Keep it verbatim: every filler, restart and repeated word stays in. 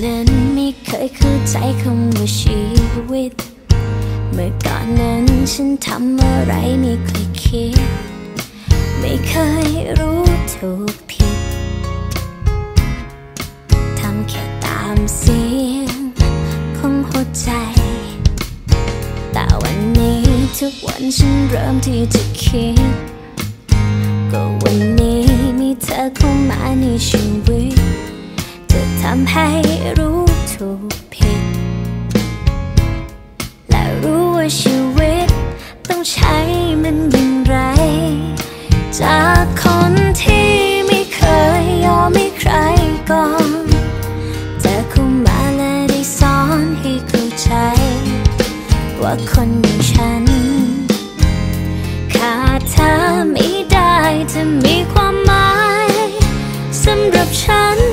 นั้นไม่เคยเข้าใจคำว่าชีวิตเมื่อก่อนนั้นฉันทำอะไรไม่เคยคิดไม่เคยรู้ถูกผิดทำแค่ตามเสียงของหัวใจแต่วันนี้ทุกวันฉันเริ่มที่จะคิดก็วันนี้มีเธอเข้ามาในชีวิตจะทำให้รู้ถูกผิดและรู้ว่าชีวิตต้องใช้มันอย่างไรจากคนที่ไม่เคยยอมให้ใครก่อนเธอเข้ามาและได้สอนให้เข้าใจว่าคนอย่างฉันขาดเธอไม่ได้จะมีความหมายสำหรับฉัน